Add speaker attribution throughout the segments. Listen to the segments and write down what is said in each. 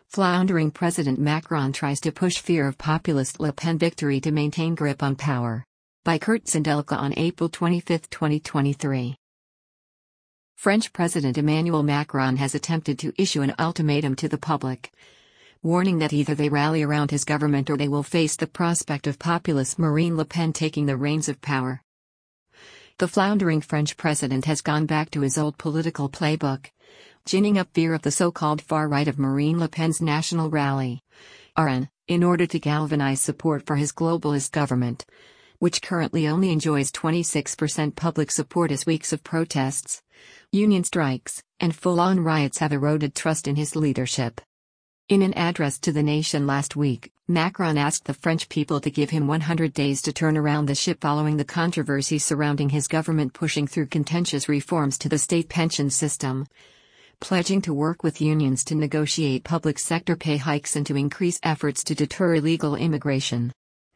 Speaker 1: Floundering President Macron tries to push fear of populist Le Pen victory to maintain grip on power. By Kurt Zindelka on April 25, 2023. French President Emmanuel Macron has attempted to issue an ultimatum to the public, warning that either they rally around his government or they will face the prospect of populist Marine Le Pen taking the reins of power. The floundering French president has gone back to his old political playbook, ginning up fear of the so-called far right of Marine Le Pen's National Rally, RN, in order to galvanize support for his globalist government, which currently only enjoys 26% public support as weeks of protests, union strikes, and full-on riots have eroded trust in his leadership. In an address to the nation last week, Macron asked the French people to give him 100 days to turn around the ship following the controversy surrounding his government pushing through contentious reforms to the state pension system, pledging to work with unions to negotiate public sector pay hikes and to increase efforts to deter illegal immigration.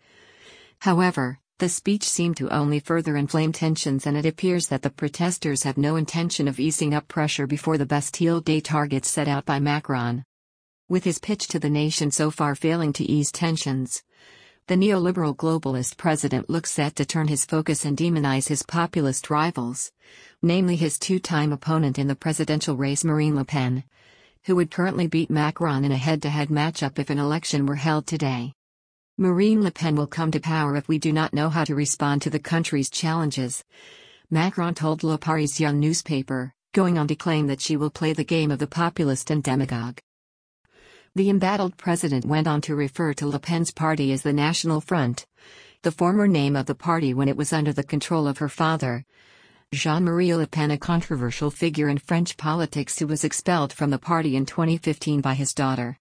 Speaker 1: However, the speech seemed to only further inflame tensions, and it appears that the protesters have no intention of easing up pressure before the Bastille Day targets set out by Macron. With his pitch to the nation so far failing to ease tensions, the neoliberal globalist president looks set to turn his focus and demonize his populist rivals, namely his two-time opponent in the presidential race Marine Le Pen, who would currently beat Macron in a head-to-head matchup if an election were held today. Marine Le Pen will come to power if we do not know how to respond to the country's challenges, Macron told Le Parisien newspaper, going on to claim that she will play the game of the populist and demagogue. The embattled president went on to refer to Le Pen's party as the National Front, the former name of the party when it was under the control of her father, Jean-Marie Le Pen, a controversial figure in French politics who was expelled from the party in 2015 by his daughter.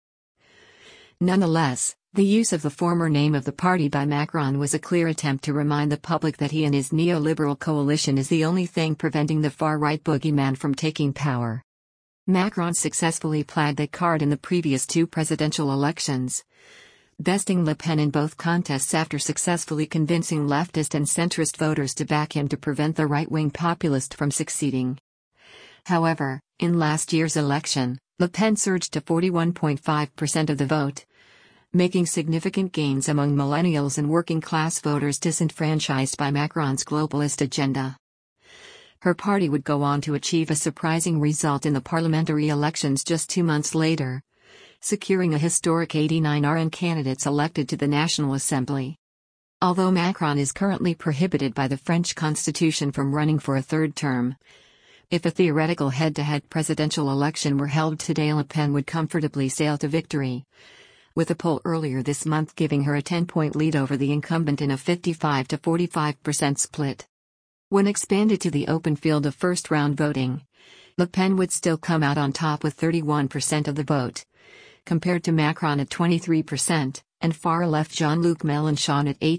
Speaker 1: Nonetheless, the use of the former name of the party by Macron was a clear attempt to remind the public that he and his neoliberal coalition is the only thing preventing the far-right boogeyman from taking power. Macron successfully played that card in the previous two presidential elections, besting Le Pen in both contests after successfully convincing leftist and centrist voters to back him to prevent the right-wing populist from succeeding. However, in last year's election, Le Pen surged to 41.5% of the vote, making significant gains among millennials and working-class voters disenfranchised by Macron's globalist agenda. Her party would go on to achieve a surprising result in the parliamentary elections just 2 months later, securing a historic 89 RN candidates elected to the National Assembly. Although Macron is currently prohibited by the French constitution from running for a third term, if a theoretical head-to-head presidential election were held today, Le Pen would comfortably sail to victory, with a poll earlier this month giving her a 10-point lead over the incumbent in a 55 to 45% split. When expanded to the open field of first-round voting, Le Pen would still come out on top with 31% of the vote, compared to Macron at 23%, and far-left Jean-Luc Mélenchon at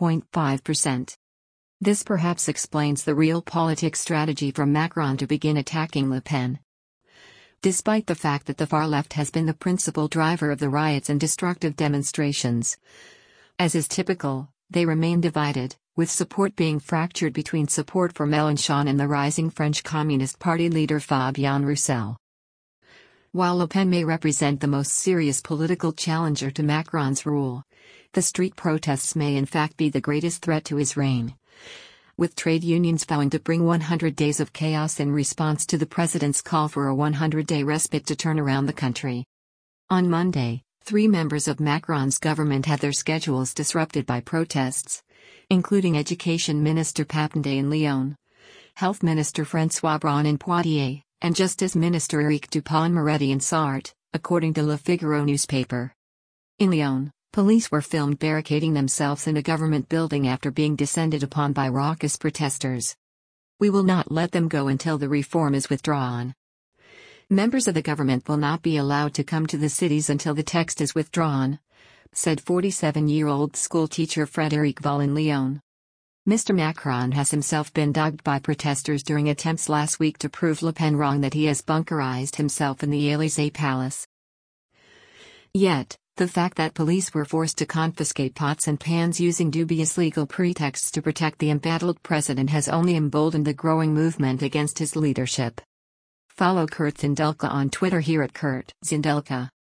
Speaker 1: 18.5%. This perhaps explains the realpolitik strategy from Macron to begin attacking Le Pen. Despite the fact that the far left has been the principal driver of the riots and destructive demonstrations, as is typical, they remain divided, with support being fractured between support for Mélenchon and the rising French Communist Party leader Fabien Roussel. While Le Pen may represent the most serious political challenger to Macron's rule, the street protests may in fact be the greatest threat to his reign, with trade unions vowing to bring 100 days of chaos in response to the president's call for a 100-day respite to turn around the country. On Monday, 3 members of Macron's government had their schedules disrupted by protests, including Education Minister Papendiaï in Lyon, Health Minister François Braun in Poitiers, and Justice Minister Éric Dupond-Moretti in Sarthe, according to Le Figaro newspaper. In Lyon, police were filmed barricading themselves in a government building after being descended upon by raucous protesters. "We will not let them go until the reform is withdrawn. Members of the government will not be allowed to come to the cities until the text is withdrawn," said 47-year-old schoolteacher Frédéric Val in Lyon. Mr. Macron has himself been dogged by protesters during attempts last week to prove Le Pen wrong that he has bunkerized himself in the Élysée Palace. Yet, the fact that police were forced to confiscate pots and pans using dubious legal pretexts to protect the embattled president has only emboldened the growing movement against his leadership. Follow Kurt Zindelka on Twitter here at Kurt Zindelka.